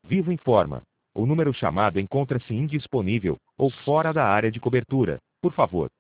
Vivo informa. O número chamado encontra-se indisponível ou fora da área de cobertura. Por favor,